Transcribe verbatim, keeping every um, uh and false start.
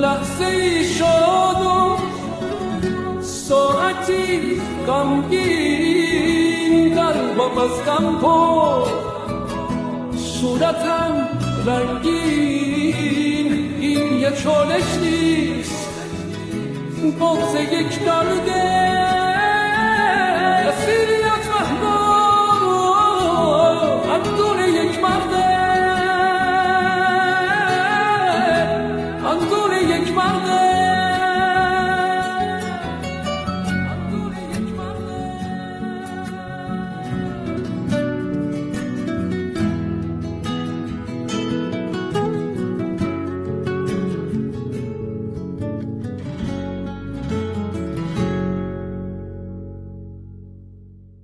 لحظه ای شاد و ساعتی غمگین، قلبم از غم پر، صورتم رنگین. این یه چالش نیست، بغض یک درده